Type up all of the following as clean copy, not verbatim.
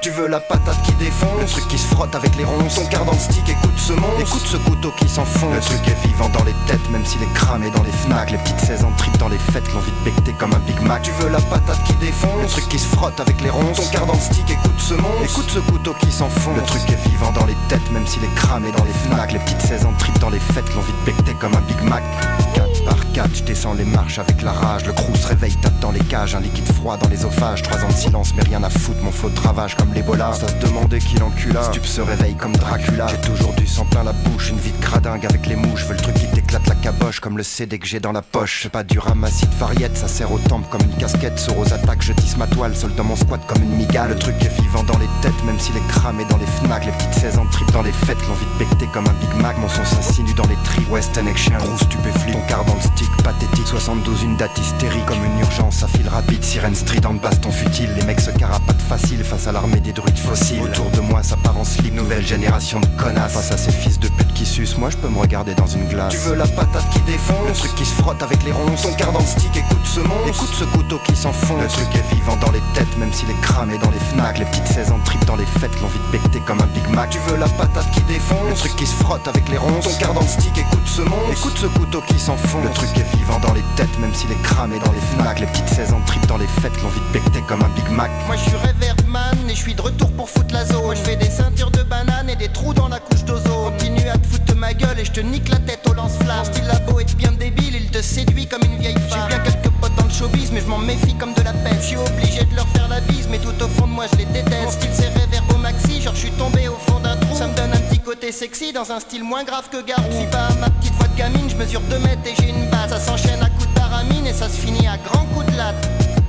Tu veux la patate qui défonce, le truc qui se frotte avec les ronces. Ton quart dans le stick, écoute ce monstre, écoute ce couteau qui s'enfonce. Le truc est vivant dans les têtes, même s'il est cramé dans les Fnac. Les petites 16 ans tripent dans les fêtes, l'envie de becter comme un Big Mac. Tu veux la patate qui défonce, le truc qui se frotte avec les ronces. Ton quart dans le stick, écoute ce monstre, écoute ce couteau qui s'enfonce. Le truc est vivant dans les têtes, même s'il est cramé dans les Fnac. Les petites 16 ans tripent dans les fêtes, l'envie de becter comme un Big Mac. 4 par 4, je descends les marches avec la rage. Le crew se réveille, tape dans les cages, un liquide froid dans l'œsophage. 3 ans de silence mais rien à foutre, mon flot de ravage comme l'Ebola. Ça se demandait qui l'encula, Stup se réveille comme Dracula. J'ai toujours du sang plein la bouche, une vie de cradingue avec les mouches. Veux le truc qui t'éclate la caboche comme le CD que j'ai dans la poche. C'est pas du ramassis de variette, ça sert au temple comme une casquette. Sors aux attaques, je tisse ma toile, seul dans mon squat comme une migale. Le truc est vivant dans les têtes, même s'il est cramé dans les Fnac. Les petites 16 ans tripent dans les fêtes, l'envie de becter comme un Big Mac. Mon son s'insinue dans les tri Western Action. Gros stupéflux, ton quart dans le stick, pathétique. 72, une date hystérique, comme une urgence à fil rapide. Sirène stridente, baston futile. Les mecs se carapatent facile face à l'armée des druides fossiles. Autour de moi ça part en slip, nouvelle génération de connasses. Face à ces fils de pute qui sucent, moi je peux me regarder dans une glace. Tu veux la patate qui défonce, le truc qui se frotte avec les ronces. Ton quart dans le stick, écoute ce monstre, écoute ce couteau qui s'enfonce. Le truc est vivant dans les têtes, même s'il est cramé dans les Fnac. Les petites 16 ans tripent dans les fêtes, l'envie de becter comme un Big Mac. Tu veux la patate qui défonce, le truc qui se frotte avec les ronces. Ton quart dans le stick, écoute ce monstre, écoute ce couteau qui s'enfonce. Le truc est vivant dans les têtes, même s'il est cramé dans les Fnac. Les petites 16 ans tripent dans les fêtes, l'envie de becter comme un Big Mac. Moi je suis Reverbman et je suis de retour pour foutre la zone. Je fais des ceintures de bananes et des trous dans la couche d'ozone. Continue à te foutre de ma gueule et je te nique la tête au lance-flamme. Style labo est bien débile, il te séduit comme une vieille femme. J'ai bien quelques potes dans le showbiz mais je m'en méfie comme de la peste. Je suis obligé de leur faire la bise mais tout au fond de moi je les déteste. Mon style c'est Reverb au maxi, genre je suis tombé au fond d'un trou. Ça me donne un petit côté sexy dans un style moins grave que Garou. Si pas à ma petite voix de gamine, je mesure 2 mètres et j'ai une batte. Ça s'enchaîne à coups de baramine et ça se finit à grands coups de latte.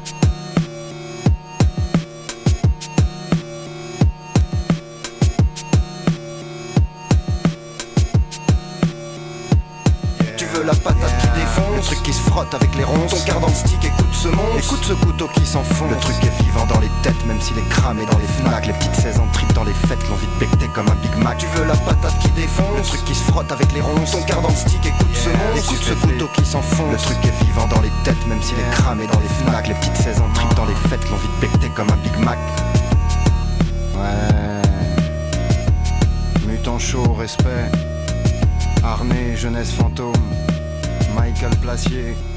La patate qui défonce, le truc qui se frotte avec les ronces. Ton quart dans le stick, écoute ce monstre, écoute ce couteau qui s'enfonce. Le truc est vivant dans les têtes, même s'il est cramé dans les Fnac. Les petites 16 ans tripent dans les fêtes, l'envie de becter comme un Big Mac. Tu veux la patate qui défonce, le truc qui se frotte avec les ronces. Ton quart dans le stick, écoute ce monstre, écoute ce couteau qui s'enfonce. Le truc est vivant dans les têtes, même s'il est cramé dans les Fnac. Les petites 16 ans tripent dans les fêtes, l'envie de becter comme un Big Mac. Ouais. Mutant chaud, respect. Arnais, jeunesse fantôme. Michael Placier.